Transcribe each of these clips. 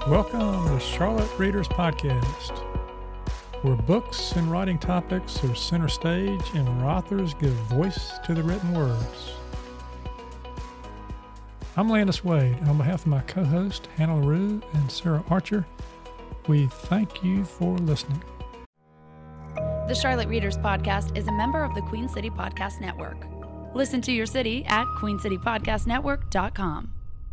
Welcome to Charlotte Readers Podcast, where books and writing topics are center stage and where authors give voice to the written words. I'm Landis Wade, and on behalf of my co-host Hannah LaRue and Sarah Archer, we thank you for listening. The Charlotte Readers Podcast is a member of the Queen City Podcast Network. Listen to your city at queencitypodcastnetwork.com.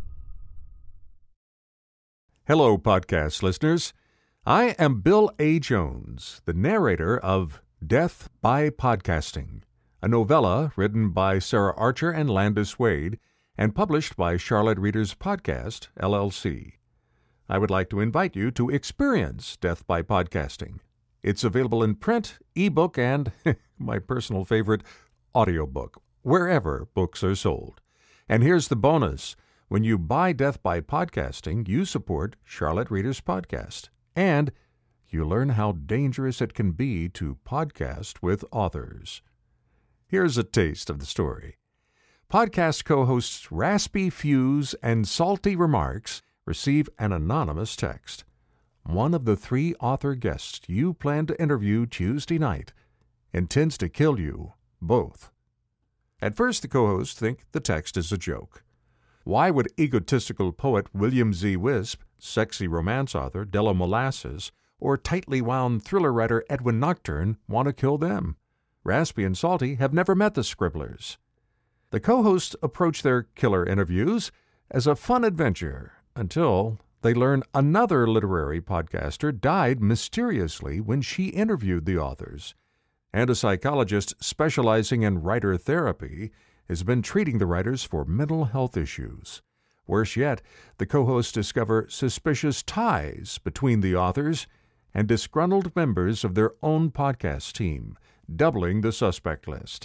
Hello, podcast listeners. I am Bill A. Jones, the narrator of Death by Podcasting, a novella written by Sarah Archer and Landis Wade and published by Charlotte Readers Podcast, LLC. I would like to invite you to experience Death by Podcasting. It's available in print, ebook, and, my personal favorite, audiobook, wherever books are sold. And here's the bonus. When you buy Death by Podcasting, you support Charlotte Readers Podcast, and you learn how dangerous it can be to podcast with authors. Here's a taste of the story. Podcast co-hosts Raspy Fuse and Salty Remarks receive an anonymous text. One of the 3 author guests you plan to interview Tuesday night intends to kill you both. At first, the co-hosts think the text is a joke. Why would egotistical poet William Z. Wisp, sexy romance author Della Molasses, or tightly wound thriller writer Edwin Nocturne want to kill them? Raspy and Salty have never met the scribblers. The co-hosts approach their killer interviews as a fun adventure until they learn another literary podcaster died mysteriously when she interviewed the authors, and a psychologist specializing in writer therapy has been treating the writers for mental health issues. Worse yet, the co-hosts discover suspicious ties between the authors and disgruntled members of their own podcast team, doubling the suspect list.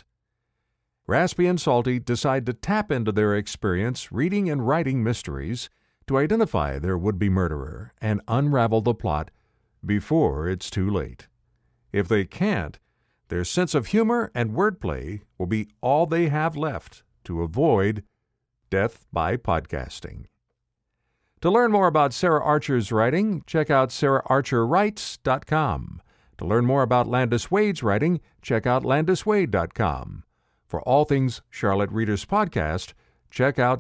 Raspy and Salty decide to tap into their experience reading and writing mysteries to identify their would-be murderer and unravel the plot before it's too late. If they can't, their sense of humor and wordplay will be all they have left to avoid death by podcasting. To learn more about Sarah Archer's writing, check out saraharcherwrites.com. To learn more about Landis Wade's writing, check out landiswade.com. For all things Charlotte Readers Podcast, check out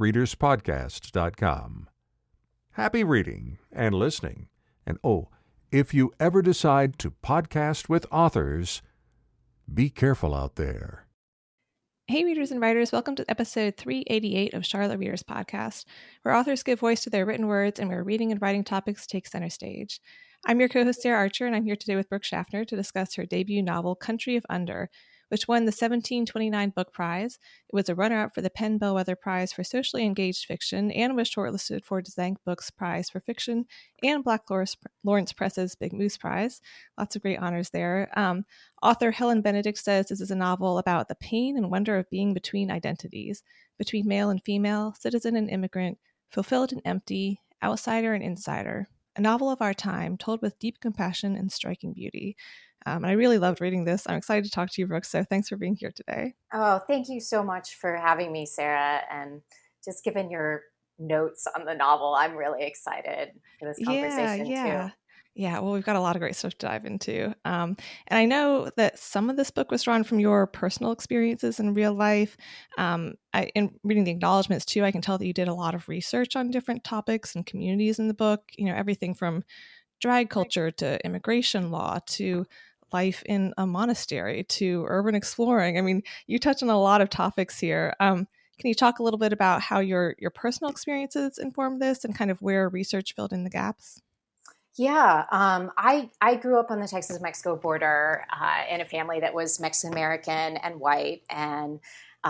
charlottereaderspodcast.com. Happy reading and listening. And if you ever decide to podcast with authors, be careful out there. Hey, readers and writers, welcome to episode 388 of Charlotte Readers Podcast, where authors give voice to their written words and where reading and writing topics take center stage. I'm your co-host, Sarah Archer, and I'm here today with Brooke Schaffner to discuss her debut novel, Country of Under, which won the 1729 Book Prize. It was a runner-up for the Penn Bellwether Prize for Socially Engaged Fiction and was shortlisted for Dzanc Books Prize for Fiction and Black Lawrence Press's Big Moose Prize. Lots of great honors there. Author Helen Benedict says this is a novel about the pain and wonder of being between identities, between male and female, citizen and immigrant, fulfilled and empty, outsider and insider. A novel of our time, told with deep compassion and striking beauty. And I really loved reading this. I'm excited to talk to you, Brooke, so thanks for being here today. Oh, thank you so much for having me, Sarah, and just given your notes on the novel. I'm really excited for this conversation, too. Yeah, well, we've got a lot of great stuff to dive into. And I know that some of this book was drawn from your personal experiences in real life. In reading the acknowledgments, too, I can tell that you did a lot of research on different topics and communities in the book, everything from drag culture to immigration law to life in a monastery to urban exploring. I mean, you touch on a lot of topics here. Can you talk a little bit about how your personal experiences informed this and kind of where research filled in the gaps? Yeah, I grew up on the Texas-Mexico border in a family that was Mexican-American and white. And,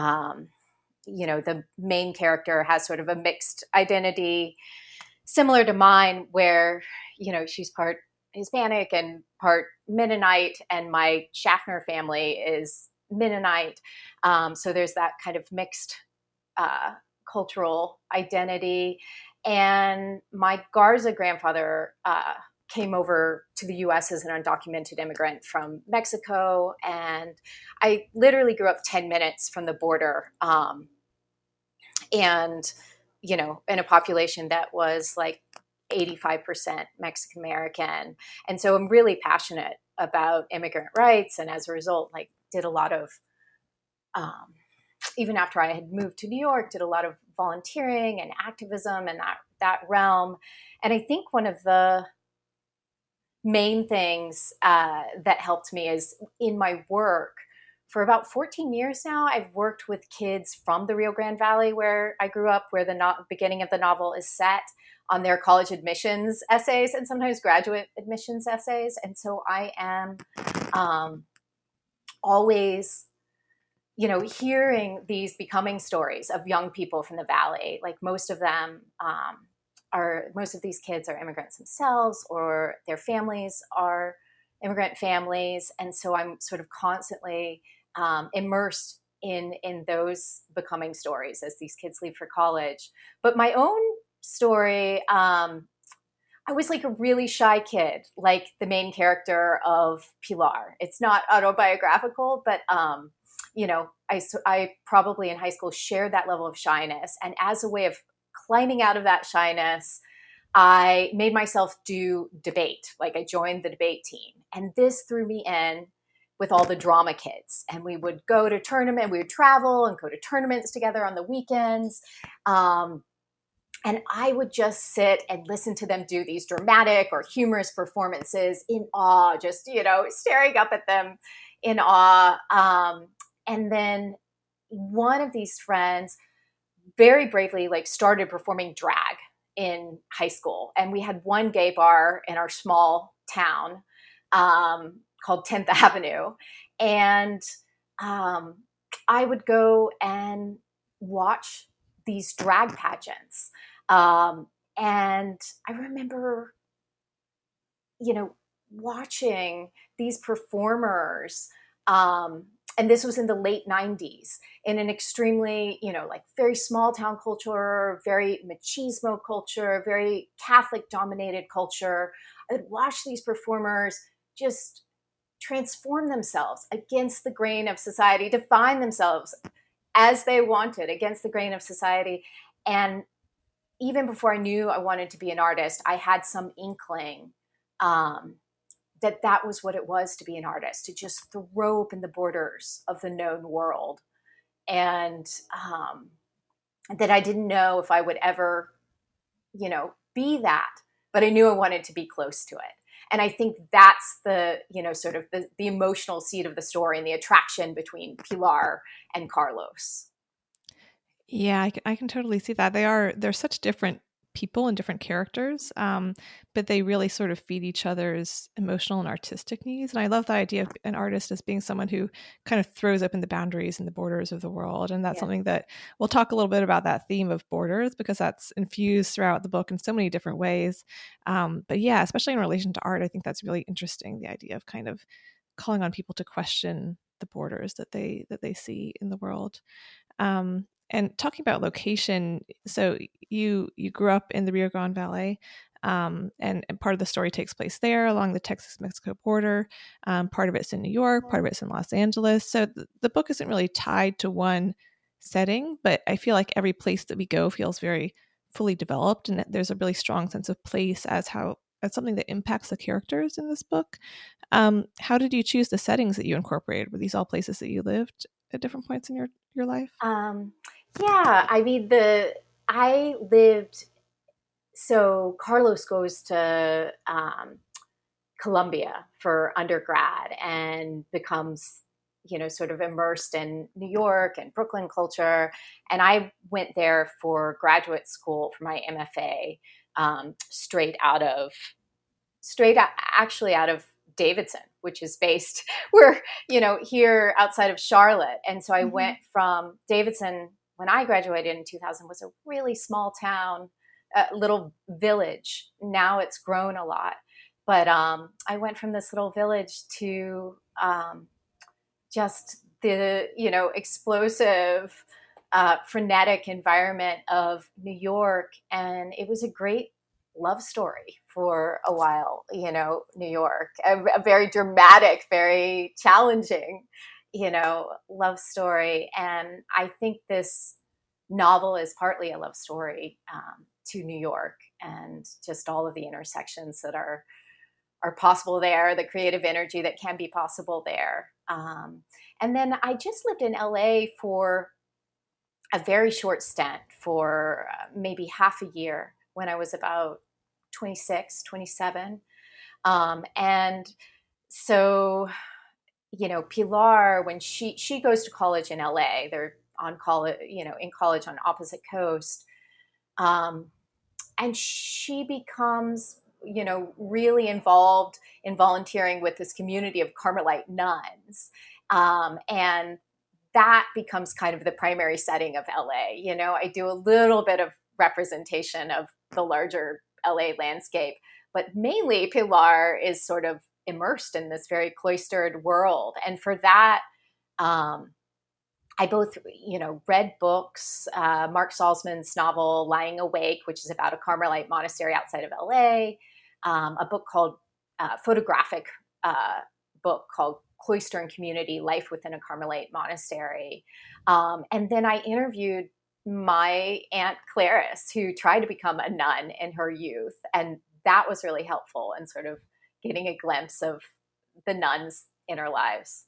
the main character has sort of a mixed identity similar to mine where, she's part Hispanic and part Mennonite, and my Schaffner family is Mennonite. So there's that kind of mixed cultural identity. And my Garza grandfather came over to the U.S. as an undocumented immigrant from Mexico. And I literally grew up 10 minutes from the border. And, in a population that was like 85% Mexican American. And so I'm really passionate about immigrant rights. And as a result, like did a lot of, even after I had moved to New York, did a lot of volunteering and activism in that realm. And I think one of the main things that helped me is in my work. For about 14 years now, I've worked with kids from the Rio Grande Valley where I grew up, where the beginning of the novel is set, on their college admissions essays and sometimes graduate admissions essays. And so I am always, hearing these becoming stories of young people from the Valley. Like most of them most of these kids are immigrants themselves, or their families are immigrant families. And so I'm sort of constantly immersed in those becoming stories as these kids leave for college. But my own story, I was like a really shy kid, like the main character of Pilar. It's not autobiographical, but I probably in high school shared that level of shyness. And as a way of climbing out of that shyness, I made myself do debate. Like I joined the debate team, and this threw me in with all the drama kids. And we would go to tournament, we would travel and go to tournaments together on the weekends. And I would just sit and listen to them do these dramatic or humorous performances in awe, just, staring up at them in awe. And then one of these friends very bravely started performing drag in high school. And we had one gay bar in our small town called 10th Avenue. And I would go and watch these drag pageants. And I remember, watching these performers, and this was in the late 90s, in an extremely, very small town culture, very machismo culture, very Catholic dominated culture. I would watch these performers just transform themselves against the grain of society, define themselves as they wanted against the grain of society. And even before I knew I wanted to be an artist, I had some inkling that was what it was to be an artist, to just throw open the borders of the known world. And that I didn't know if I would ever, be that, but I knew I wanted to be close to it. And I think that's the, sort of the emotional seed of the story and the attraction between Pilar and Carlos. Yeah, I can totally see that. They're such different people and different characters, but they really sort of feed each other's emotional and artistic needs. And I love the idea of an artist as being someone who kind of throws open the boundaries and the borders of the world. And that's something that we'll talk a little bit about, that theme of borders, because that's infused throughout the book in so many different ways. But yeah, especially in relation to art, I think that's really interesting, the idea of kind of calling on people to question the borders that they see in the world. And talking about location, so you grew up in the Rio Grande Valley, and part of the story takes place there along the Texas-Mexico border. Part of it's in New York, part of it's in Los Angeles. So the book isn't really tied to one setting, but I feel like every place that we go feels very fully developed, and there's a really strong sense of place as something that impacts the characters in this book. How did you choose the settings that you incorporated? Were these all places that you lived at different points in your life? Yeah, I mean, I lived, so Carlos goes to Columbia for undergrad and becomes, sort of immersed in New York and Brooklyn culture. And I went there for graduate school for my MFA, actually out of Davidson, which is based here outside of Charlotte. And so I went from Davidson. When I graduated in 2000, was a really small town, little village. Now it's grown a lot. But I went from this little village to just the, explosive, frenetic environment of New York. And it was a great love story for a while, New York, a very dramatic, very challenging love story. And I think this novel is partly a love story to New York and just all of the intersections that are possible there, the creative energy that can be possible there. And then I just lived in LA for a very short stint, for maybe half a year, when I was about 26, 27. And so, Pilar, when she goes to college in LA, they're on college, in college on opposite coast. And she becomes, really involved in volunteering with this community of Carmelite nuns. And that becomes kind of the primary setting of LA. I do a little bit of representation of the larger LA landscape, but mainly Pilar is sort of immersed in this very cloistered world. And for that, I both, read books, Mark Salzman's novel, Lying Awake, which is about a Carmelite monastery outside of LA, a book called, photographic book called Cloister and Community, Life Within a Carmelite Monastery. And then I interviewed my Aunt Clarice, who tried to become a nun in her youth. And that was really helpful in sort of getting a glimpse of the nuns' inner lives.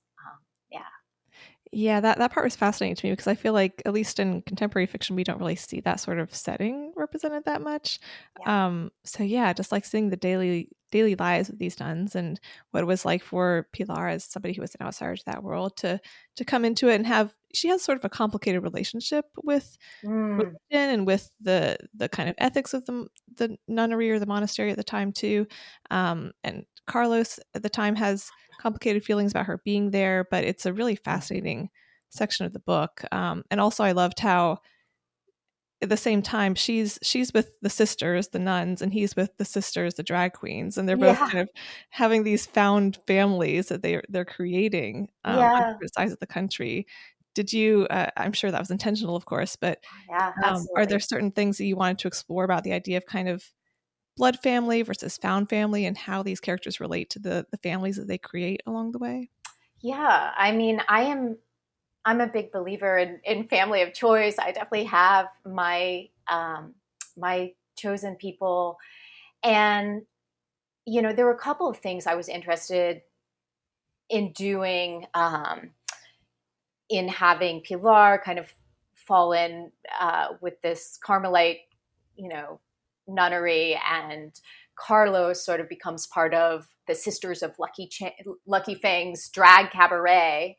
Yeah, that part was fascinating to me because I feel like, at least in contemporary fiction, we don't really see that sort of setting represented that much. Yeah. So yeah, just like seeing the daily lives of these nuns and what it was like for Pilar, as somebody who was an outsider to that world, to come into it and she has sort of a complicated relationship with religion and with the kind of ethics of the nunnery or the monastery at the time too. And Carlos at the time has complicated feelings about her being there, but it's a really fascinating section of the book. And also I loved how at the same time she's with the sisters, the nuns, and he's with the sisters, the drag queens, and they're both kind of having these found families that they're creating on different sides of the country. Did you I'm sure that was intentional, of course, but are there certain things that you wanted to explore about the idea of kind of blood family versus found family and how these characters relate to the families that they create along the way? Yeah, I mean, I'm a big believer in family of choice. I definitely have my my chosen people, and there were a couple of things I was interested in doing, in having Pilar kind of fall in with this Carmelite, nunnery, and Carlos sort of becomes part of the Sisters of Lucky Fang's drag cabaret.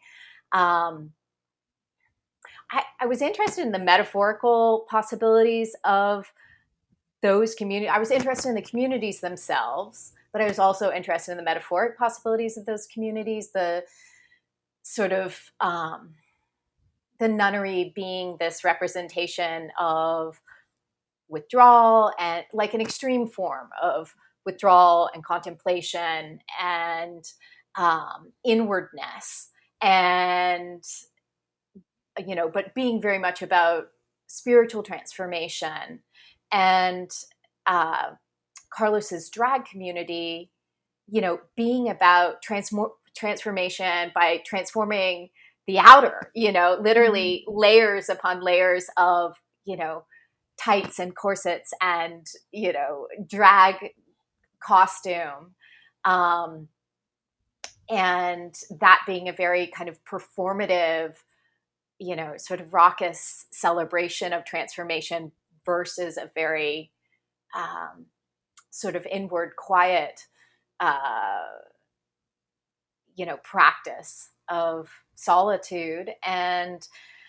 I was interested in the metaphorical possibilities of those communities. I was interested in the communities themselves, but I was also interested in the metaphoric possibilities of those communities, the sort of the nunnery being this representation of withdrawal, and like an extreme form of withdrawal and contemplation and inwardness, and but being very much about spiritual transformation. And Carlos's drag community, being about transformation by transforming the outer, literally layers upon layers of, tights and corsets and, drag costume. And that being a very kind of performative, sort of raucous celebration of transformation versus a very sort of inward, quiet, practice of solitude. And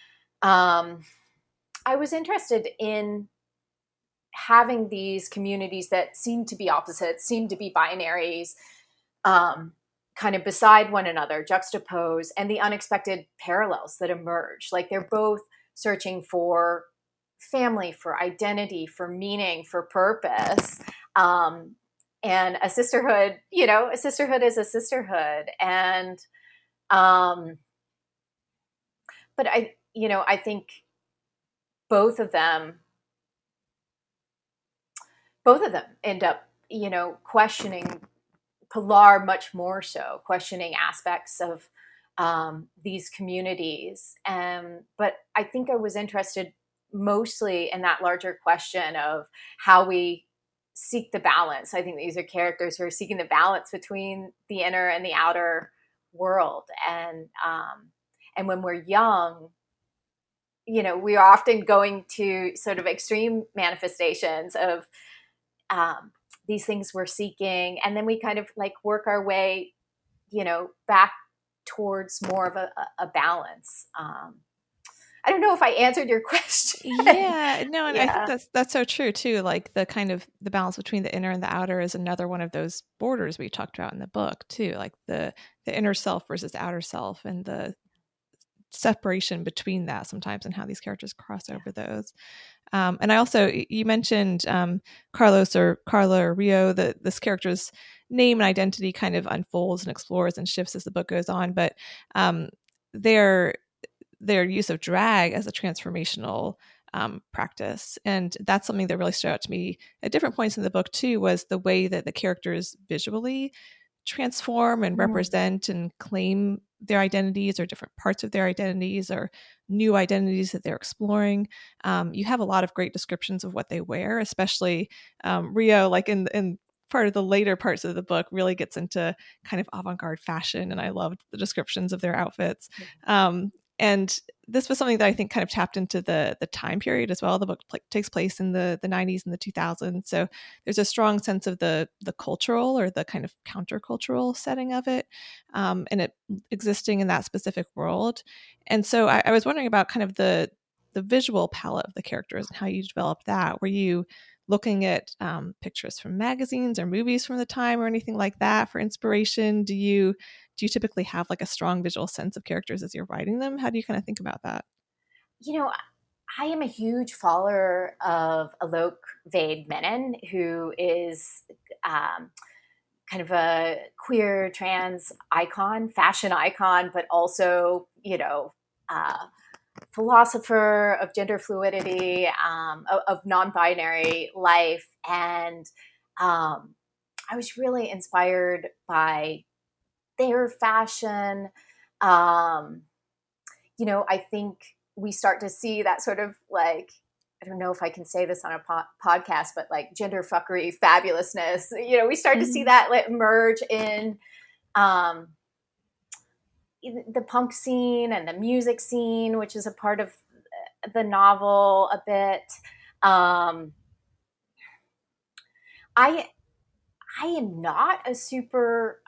I was interested in having these communities that seem to be opposites, seem to be binaries, kind of beside one another, juxtaposed, and the unexpected parallels that emerge. Like they're both searching for family, for identity, for meaning, for purpose. And a sisterhood, a sisterhood is a sisterhood. And, but I think both of them end up, questioning Pilar much more so, questioning aspects of these communities. But I think I was interested mostly in that larger question of how we seek the balance. I think these are characters who are seeking the balance between the inner and the outer world. And when we're young, we are often going to sort of extreme manifestations of these things we're seeking. And then we kind of like work our way, back towards more of a balance. I don't know if I answered your question. Yeah, no, and I think that's so true too. Like the kind of the balance between the inner and the outer is another one of those borders we talked about in the book too. Like the inner self versus the outer self, and the separation between that sometimes, and how these characters cross over those. And I also, you mentioned Carlos or Carla or Rio, that this character's name and identity kind of unfolds and explores and shifts as the book goes on. But their use of drag as a transformational practice, and that's something that really stood out to me at different points in the book too, was the way that the characters visually transform and represent and claim their identities, or different parts of their identities, or new identities that they're exploring. You have a lot of great descriptions of what they wear, especially Rio, like in part of the later parts of the book, really gets into kind of avant-garde fashion, and I loved the descriptions of their outfits. And this was something that I think kind of tapped into the time period as well. The book takes place in the 90s and the 2000s. So there's a strong sense of the cultural, or the kind of countercultural setting of it, and it existing in that specific world. And so I was wondering about kind of the visual palette of the characters and how you developed that. Were you looking at pictures from magazines or movies from the time, or anything like that for inspiration? Do you typically have like a strong visual sense of characters as you're writing them? How do you kind of think about that? I am a huge follower of Alok Vaid-Menon, who is kind of a queer trans icon, fashion icon, but also, philosopher of gender fluidity, of non-binary life. And I was really inspired by their fashion. I think we start to see that sort of like, I don't know if I can say this on a podcast, but like gender fuckery, fabulousness, we start to see that emerge in the punk scene and the music scene, which is a part of the novel a bit. I am not a super,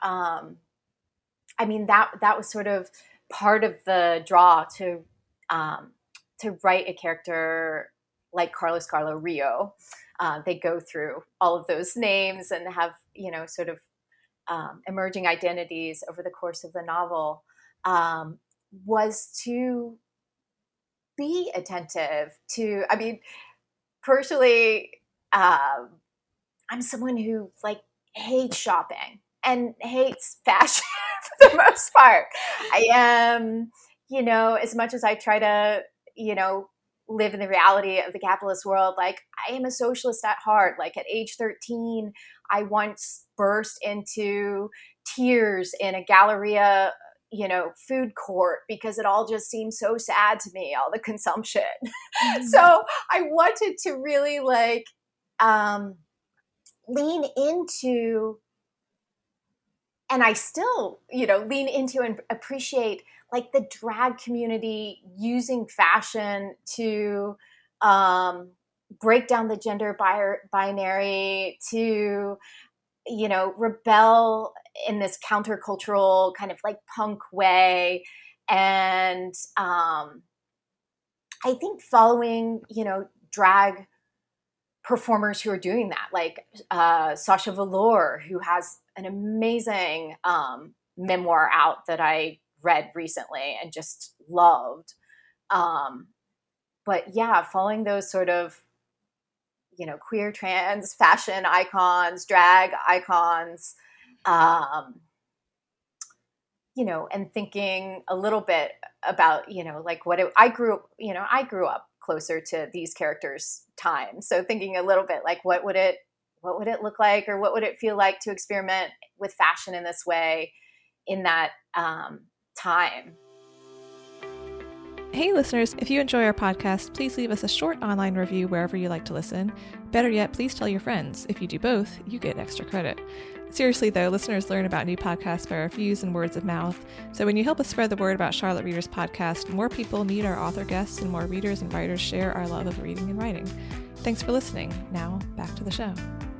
that was sort of part of the draw to write a character like Carlos, Carla, Rio. They go through all of those names and have, sort of emerging identities over the course of the novel, was to be attentive to, personally, I'm someone who like hates shopping and hates fashion for the most part. I am, as much as I try to, live in the reality of the capitalist world, like I am a socialist at heart. Like at age 13, I once burst into tears in a Galleria, food court, because it all just seemed so sad to me, all the consumption. So I wanted to really like, lean into, and I still, lean into and appreciate like the drag community using fashion to break down the gender binary, to, rebel in this countercultural kind of like punk way. And I think following, drag performers who are doing that, like Sasha Velour, who has an amazing memoir out that I read recently and just loved. But yeah, following those sort of, queer, trans, fashion icons, drag icons, and thinking a little bit about, like I grew up closer to these characters' time. So thinking a little bit like, what would it look like, or what would it feel like to experiment with fashion in this way in that time? Hey listeners, if you enjoy our podcast, please leave us a short online review wherever you like to listen. Better yet, please tell your friends. If you do both, you get extra credit. Seriously though, listeners learn about new podcasts by reviews and words of mouth. So when you help us spread the word about Charlotte Readers Podcast, more people meet our author guests and more readers and writers share our love of reading and writing. Thanks for listening. Now, back to the show.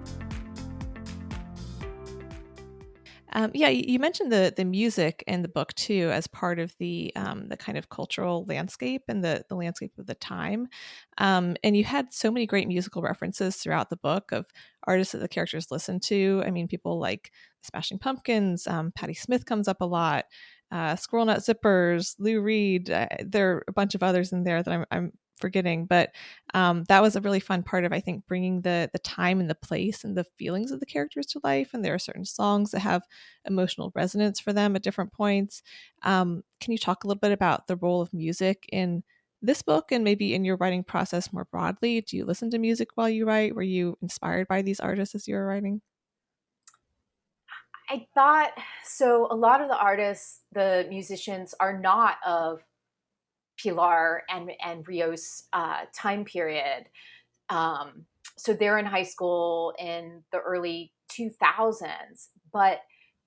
You mentioned the music in the book too as part of the kind of cultural landscape and the landscape of the time. And you had so many great musical references throughout the book of artists that the characters listen to. I mean, people like Smashing Pumpkins, Patti Smith comes up a lot, Squirrel Nut Zippers, Lou Reed. There are a bunch of others in there that I'm forgetting, but that was a really fun part of, I think, bringing the time and the place and the feelings of the characters to life. And there are certain songs that have emotional resonance for them at different points. Can you talk a little bit about the role of music in this book and maybe in your writing process more broadly? Do you listen to music while you write? Were you inspired by these artists as you were writing? I thought so. A lot of the artists, the musicians, are not of Pilar and Rio's time period. So they're in high school in the early 2000s, but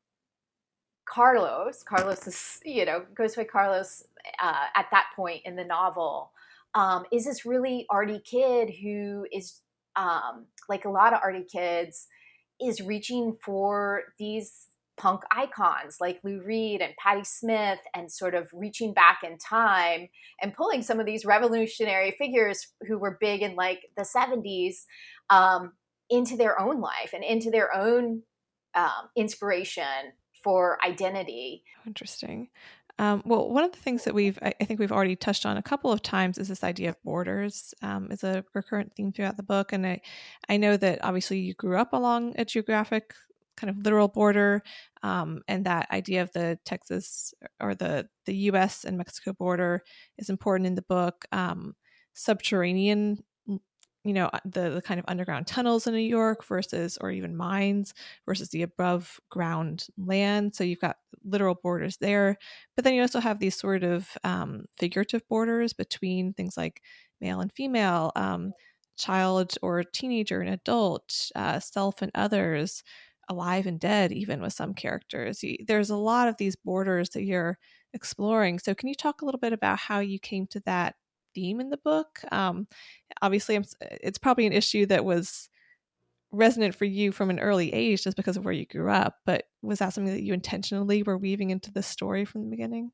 Carlos is, goes by Carlos at that point in the novel, is this really arty kid who is, like a lot of arty kids, is reaching for these punk icons like Lou Reed and Patti Smith, and sort of reaching back in time and pulling some of these revolutionary figures who were big in like the 70s into their own life and into their own inspiration for identity. Interesting. Well, one of the things that I think we've already touched on a couple of times is this idea of borders is a recurrent theme throughout the book. And I know that obviously you grew up along a geographic kind of literal border, and that idea of the Texas or the U.S. and Mexico border is important in the book. Subterranean, the kind of underground tunnels in New York versus, or even mines versus the above ground land. So you've got literal borders there, but then you also have these sort of figurative borders between things like male and female, child or teenager and adult, self and others, alive and dead, even with some characters. There's a lot of these borders that you're exploring. So can you talk a little bit about how you came to that theme in the book? Obviously, it's probably an issue that was resonant for you from an early age just because of where you grew up, but was that something that you intentionally were weaving into the story from the beginning?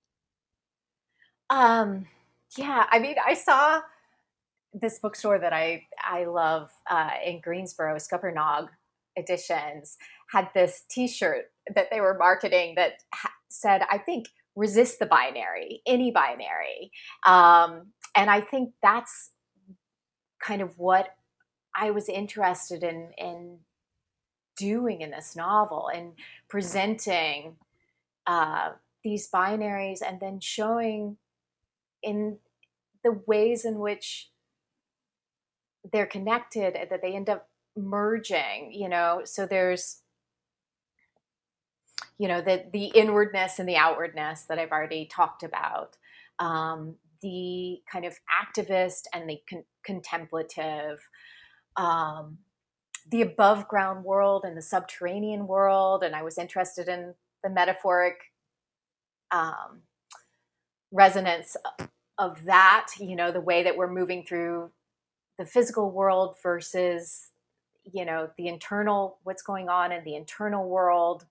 Yeah, I mean, I saw this bookstore that I love in Greensboro, Scuppernong Editions, had this t-shirt that they were marketing that said, I think, resist the binary, any binary. And I think that's kind of what I was interested in doing in this novel, and presenting these binaries and then showing in the ways in which they're connected, that they end up merging, so there's, the inwardness and the outwardness that I've already talked about, the kind of activist and the contemplative, the above ground world and the subterranean world. And I was interested in the metaphoric resonance of that, the way that we're moving through the physical world versus, the internal, what's going on in the internal world.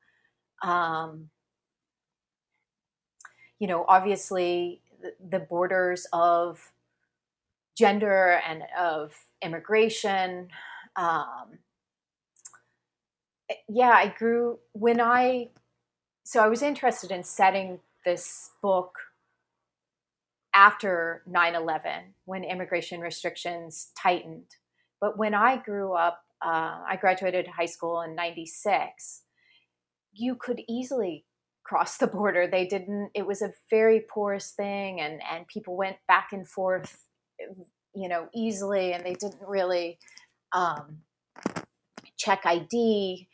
Obviously the borders of gender and of immigration. I was interested in setting this book after 9/11, when immigration restrictions tightened. But when I grew up, I graduated high school in 96. You could easily cross the border. It was a very porous thing, and people went back and forth, easily, and they didn't really check ID.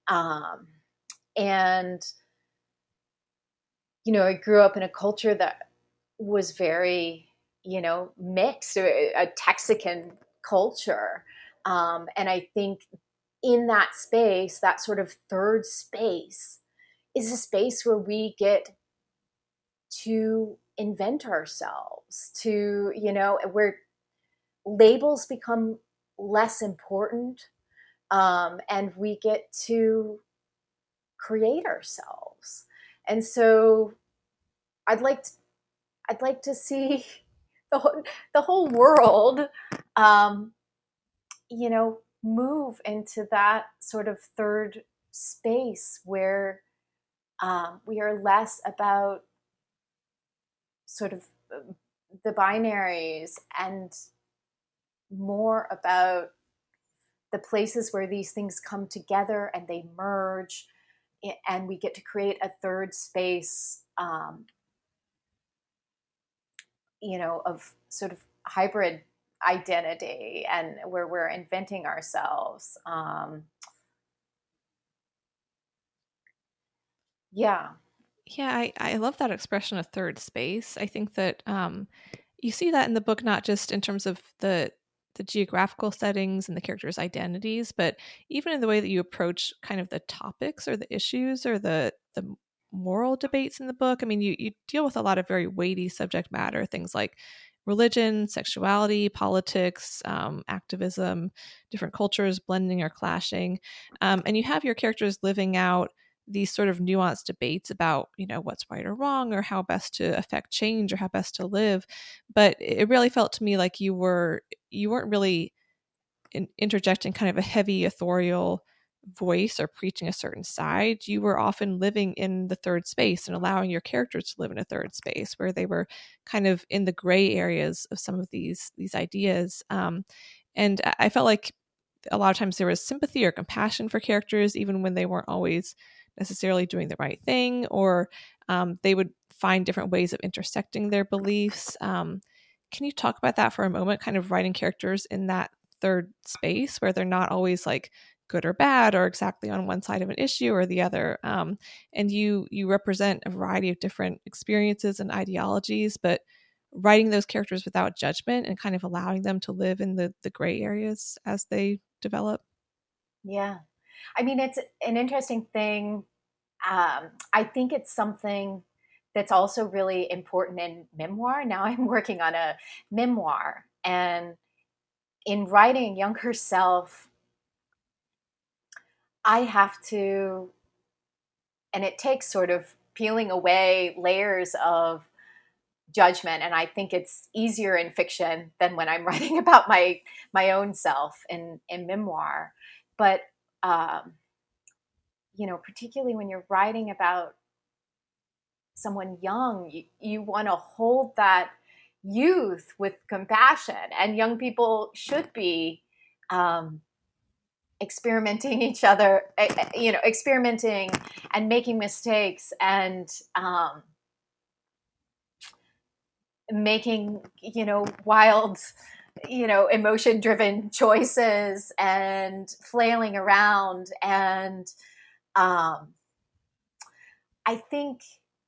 And, I grew up in a culture that was very mixed, a Texican culture. And I think in that space, that sort of third space is a space where we get to invent ourselves, where labels become less important, and we get to create ourselves. And so I'd like to see the whole world, move into that sort of third space where we are less about sort of the binaries and more about the places where these things come together and they merge, and we get to create a third space, of sort of hybrid identity, and where we're inventing ourselves. Yeah. Yeah, I love that expression of third space. I think that you see that in the book, not just in terms of the geographical settings and the characters' identities, but even in the way that you approach kind of the topics or the issues or the moral debates in the book. I mean, you deal with a lot of very weighty subject matter, things like religion, sexuality, politics, activism, different cultures blending or clashing. And you have your characters living out these sort of nuanced debates about, what's right or wrong, or how best to affect change, or how best to live. But it really felt to me like you weren't really interjecting kind of a heavy authorial voice or preaching a certain side. You were often living in the third space and allowing your characters to live in a third space where they were kind of in the gray areas of some of these ideas. And I felt like a lot of times there was sympathy or compassion for characters, even when they weren't always necessarily doing the right thing, or they would find different ways of intersecting their beliefs. Can you talk about that for a moment, kind of writing characters in that third space where they're not always like good or bad or exactly on one side of an issue or the other? And you represent a variety of different experiences and ideologies, but writing those characters without judgment and kind of allowing them to live in the gray areas as they develop. Yeah. I mean, it's an interesting thing. I think it's something that's also really important in memoir. Now I'm working on a memoir, and in writing younger self, I have to, and it takes sort of peeling away layers of judgment. And I think it's easier in fiction than when I'm writing about my own self in memoir. But particularly when you're writing about someone young, you want to hold that youth with compassion, and young people should be experimenting experimenting and making mistakes, and making wild emotion driven choices and flailing around. And I think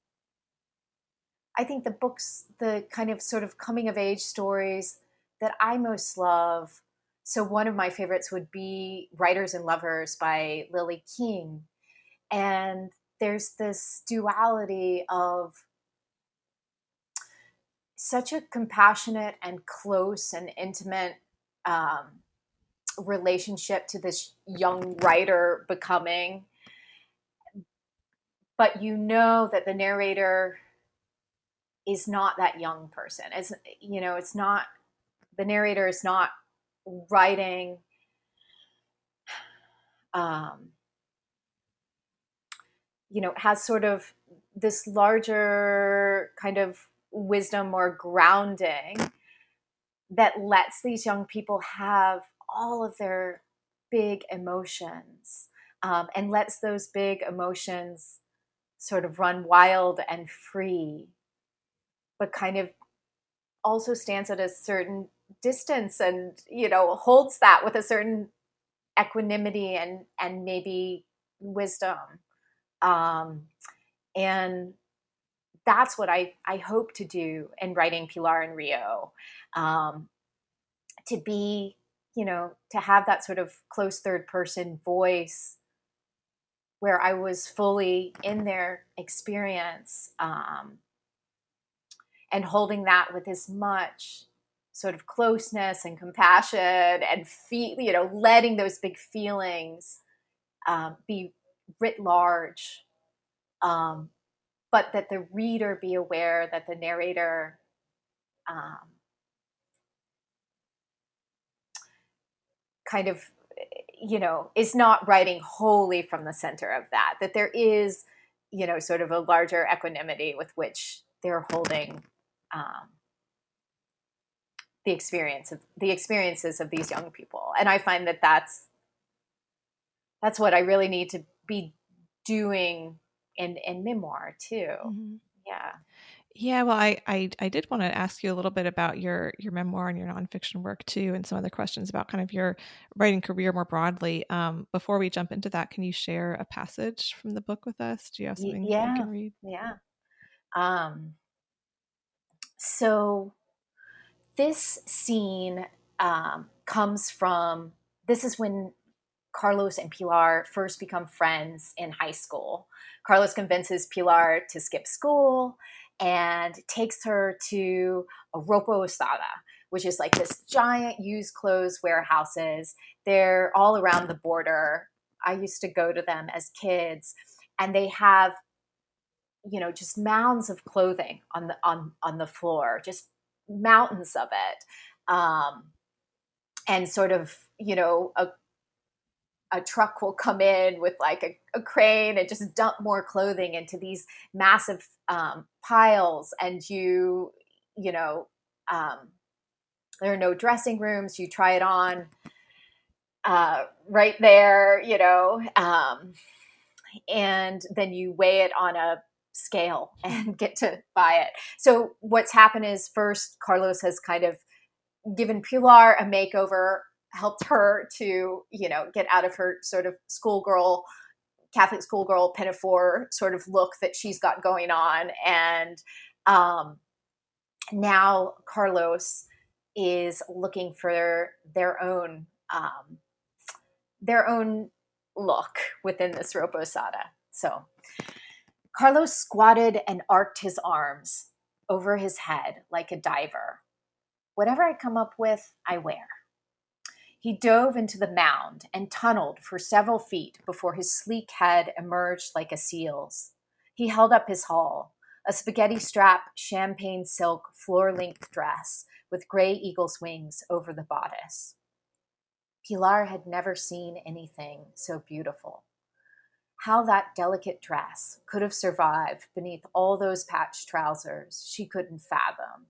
the books, the kind of sort of coming of age stories that I most love, so one of my favorites would be Writers and Lovers by Lily King. And there's this duality of such a compassionate and close and intimate relationship to this young writer becoming, but that the narrator is not that young person. It's not, the narrator is not writing has sort of this larger kind of wisdom or grounding that lets these young people have all of their big emotions, and lets those big emotions sort of run wild and free, but kind of also stands at a certain distance and, holds that with a certain equanimity and maybe wisdom. And that's what I hope to do in writing Pilar and Rio, to be, to have that sort of close third person voice where I was fully in their experience, and holding that with as much sort of closeness and compassion and letting those big feelings be writ large, but that the reader be aware that the narrator kind of, is not writing wholly from the center of that there is, sort of a larger equanimity with which they're holding the experiences of these young people. And I find that that's what I really need to be doing in memoir too. Mm-hmm. Yeah. Yeah, well, I did want to ask you a little bit about your memoir and your nonfiction work too, and some other questions about kind of your writing career more broadly. Before we jump into that, can you share a passage from the book with us? Do you have something that you can read? Yeah. So this scene comes from, this is when Carlos and Pilar first become friends in high school. Carlos convinces Pilar to skip school and takes her to a Ropa Usada, which is like this giant used clothes warehouses. They're all around the border. I used to go to them as kids, and they have, just mounds of clothing on the floor, just mountains of it. And sort of, a truck will come in with like a crane and just dump more clothing into these massive piles. And there are no dressing rooms. You try it on right there, and then you weigh it on a scale and get to buy it. So what's happened is, first, Carlos has kind of given Pilar a makeover, helped her to, get out of her sort of Catholic schoolgirl pinafore sort of look that she's got going on. And now Carlos is looking for their own look within this Ropa Usada. So Carlos squatted and arched his arms over his head like a diver. Whatever I come up with, I wear. He dove into the mound and tunneled for several feet before his sleek head emerged like a seal's. He held up his haul, a spaghetti strap, champagne silk, floor-length dress with gray eagle's wings over the bodice. Pilar had never seen anything so beautiful. How that delicate dress could have survived beneath all those patched trousers, she couldn't fathom.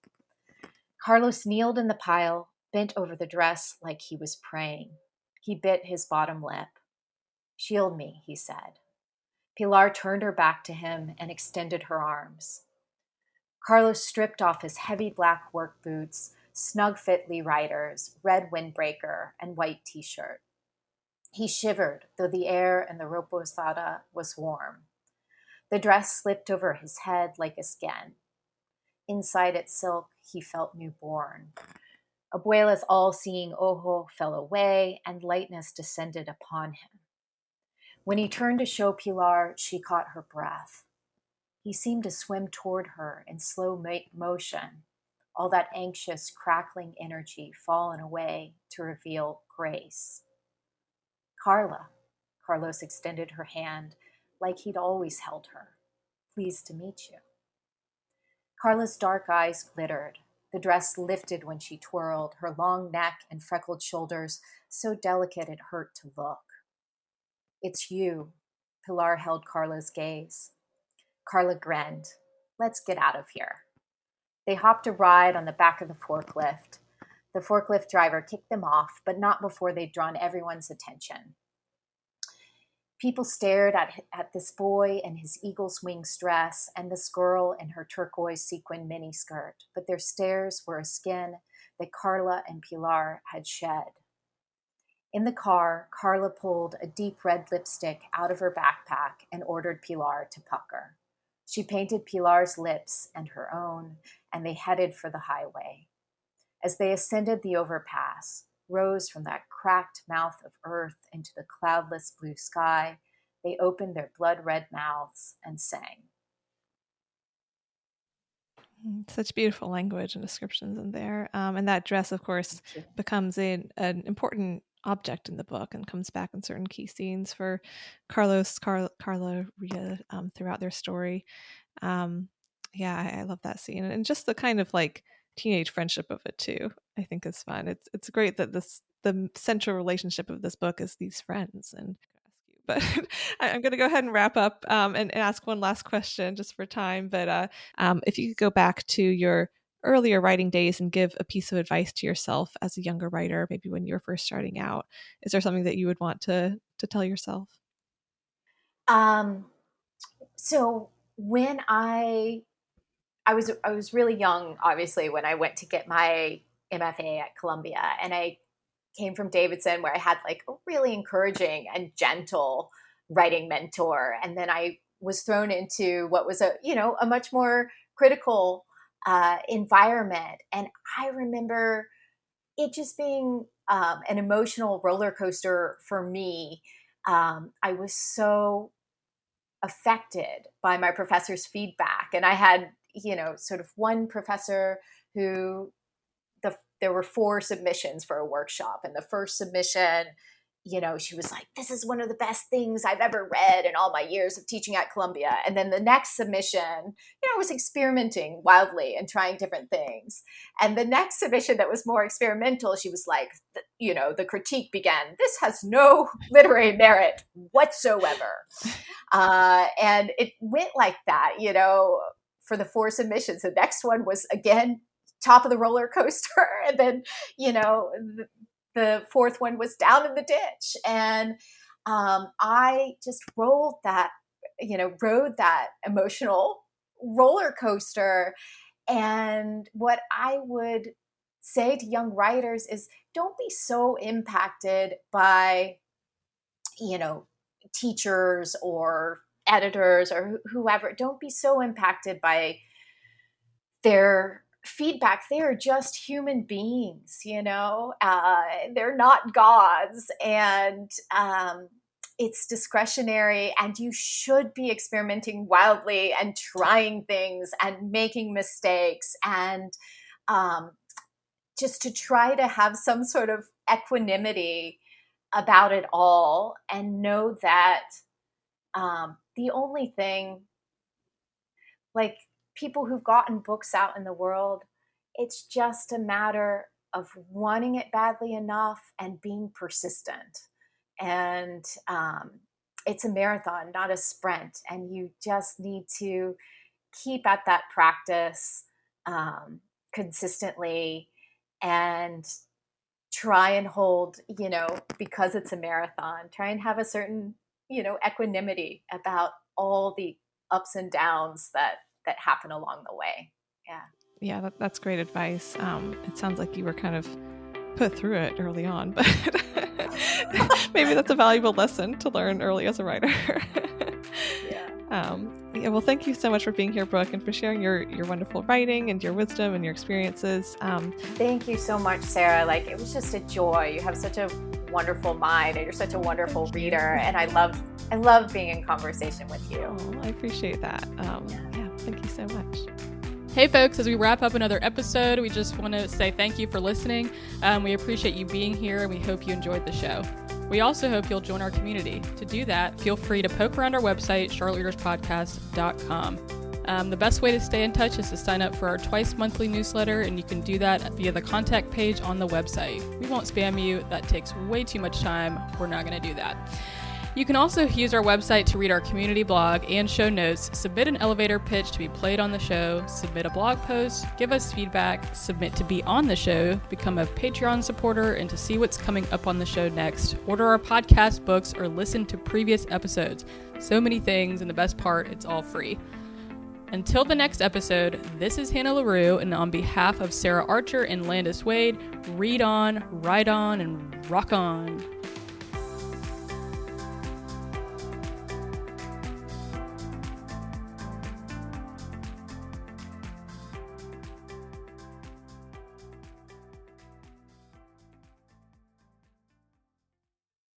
Carlos kneeled in the pile, bent over the dress like he was praying. He bit his bottom lip. "Shield me," he said. Pilar turned her back to him and extended her arms. Carlos stripped off his heavy black work boots, snug-fit Lee Riders, red windbreaker, and white t-shirt. He shivered, though the air in the Ropa Usada was warm. The dress slipped over his head like a skin. Inside its silk, he felt newborn. Abuela's all-seeing ojo fell away, and lightness descended upon him. When he turned to show Pilar, she caught her breath. He seemed to swim toward her in slow motion, all that anxious, crackling energy fallen away to reveal grace. "Carla," Carlos extended her hand like he'd always held her. "Pleased to meet you." Carla's dark eyes glittered. The dress lifted when she twirled, her long neck and freckled shoulders so delicate it hurt to look. "It's you." Pilar held Carla's gaze. Carla grinned. "Let's get out of here." They hopped a ride on the back of the forklift. The forklift driver kicked them off, but not before they'd drawn everyone's attention. People stared at this boy in his eagle's wings dress and this girl in her turquoise sequin miniskirt, but their stares were a skin that Carla and Pilar had shed. In the car, Carla pulled a deep red lipstick out of her backpack and ordered Pilar to pucker. She painted Pilar's lips and her own, and they headed for the highway. As they ascended the overpass, rose from that cracked mouth of earth into the cloudless blue sky, they opened their blood-red mouths and sang. Such beautiful language and descriptions in there. And that dress, of course, becomes an important object in the book and comes back in certain key scenes for Carla, Rhea throughout their story. I love that scene. And just the kind of like teenage friendship of it too, I think is fun. It's great that the central relationship of this book is these friends. And but I'm going to go ahead and wrap up and ask one last question just for time. But if you could go back to your earlier writing days and give a piece of advice to yourself as a younger writer, maybe when you were first starting out, is there something that you would want to tell yourself? So when I was really young, obviously, when I went to get my MFA at Columbia, and I came from Davidson, where I had like a really encouraging and gentle writing mentor. And then I was thrown into what was a much more critical environment. And I remember it just being an emotional roller coaster for me. I was so affected by my professor's feedback. And I had, sort of one professor who there were 4 submissions for a workshop. And the first submission, she was like, this is one of the best things I've ever read in all my years of teaching at Columbia. And then the next submission, was experimenting wildly and trying different things. And the next submission that was more experimental, she was like, the critique began, this has no literary merit whatsoever. And it went like that, for the 4 submissions. The next one was, again, top of the roller coaster. And then, the 4th one was down in the ditch. And I just rode that emotional roller coaster. And what I would say to young writers is, don't be so impacted by, teachers or editors or whoever. Don't be so impacted by their feedback. They are just human beings, they're not gods, and it's discretionary, and you should be experimenting wildly and trying things and making mistakes, and just to try to have some sort of equanimity about it all, and know that the only thing, like, people who've gotten books out in the world, it's just a matter of wanting it badly enough and being persistent. And it's a marathon, not a sprint. And you just need to keep at that practice consistently and try and hold, because it's a marathon, try and have a certain, equanimity about all the ups and downs that happen along the way. Yeah, that's great advice. It sounds like you were kind of put through it early on, but maybe that's a valuable lesson to learn early as a writer. Well, thank you so much for being here, Brooke, and for sharing your wonderful writing and your wisdom and your experiences. Thank you so much, Sarah. Like, it was just a joy. You have such a wonderful mind, and you're such a wonderful reader, and I love being in conversation with you. Oh, I appreciate that. Thank you so much. Hey folks, as we wrap up another episode, we just want to say thank you for listening. We appreciate you being here, and we hope you enjoyed the show. We also hope you'll join our community. To do that, feel free to poke around our website, charlottereaderspodcast.com. The best way to stay in touch is to sign up for our twice monthly newsletter, and you can do that via the contact page on the website. We won't spam you. That takes way too much time. We're not going to do that. You can also use our website to read our community blog and show notes, submit an elevator pitch to be played on the show, submit a blog post, give us feedback, submit to be on the show, become a Patreon supporter, and to see what's coming up on the show next, order our podcast books, or listen to previous episodes. So many things, and the best part, it's all free. Until the next episode, this is Hannah LaRue, and on behalf of Sarah Archer and Landis Wade, read on, write on, and rock on.